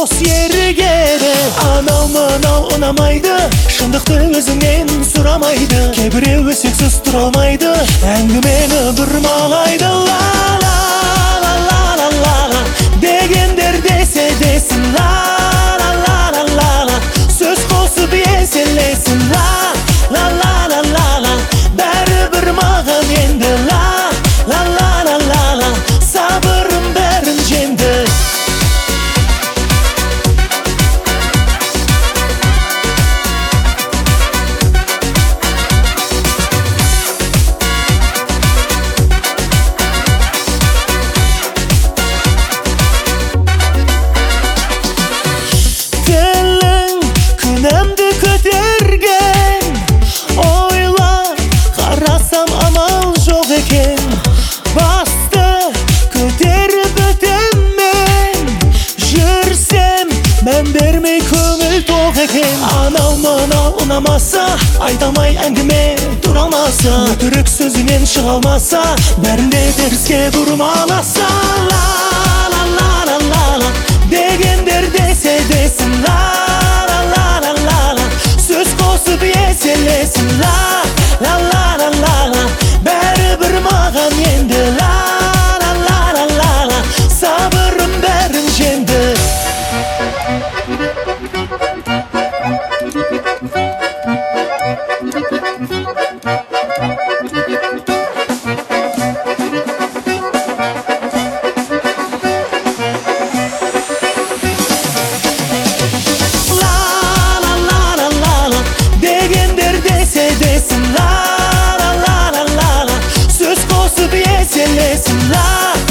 дос ерігеді. Анау мынау ұнамайды, шындықты өзіңнен сұрамайды. Кейбіреу өсексіз тұра алмайды, әңгімені бұрмалайды. Ла ла ла ла ла ла ла дегендер десе десін. Ла ла ла ла ла ла сөз қосып еселесін. Ла ла ла ла ла ла бәрібір маған енді. Ла ла ла ла ла ла сабырым бәрін жеңді. Тілің күнәмді көтерген, ойла қарасам амал жоқ екен. Басты көтеріп өтеммен, жүрсем мән бермей көңіл тоқ екен. Анау мынау ұнамаса, айтамай әңгіме тұрамаса, өтірік сөзінен шыға алмаса, бәрінде теріске бұрмаласа. Ла ла ла ла ла ла дегендер десе десін. Ла ла ла ла ла ла сөз қосып еселесін. Ла ла ла ла ла ла бәрібір маған енді. Ла ла ла ла ла ла сабырым бәрін жеңді. Десін. Ла ла ла ла ла сөз қосып еселесін. Ла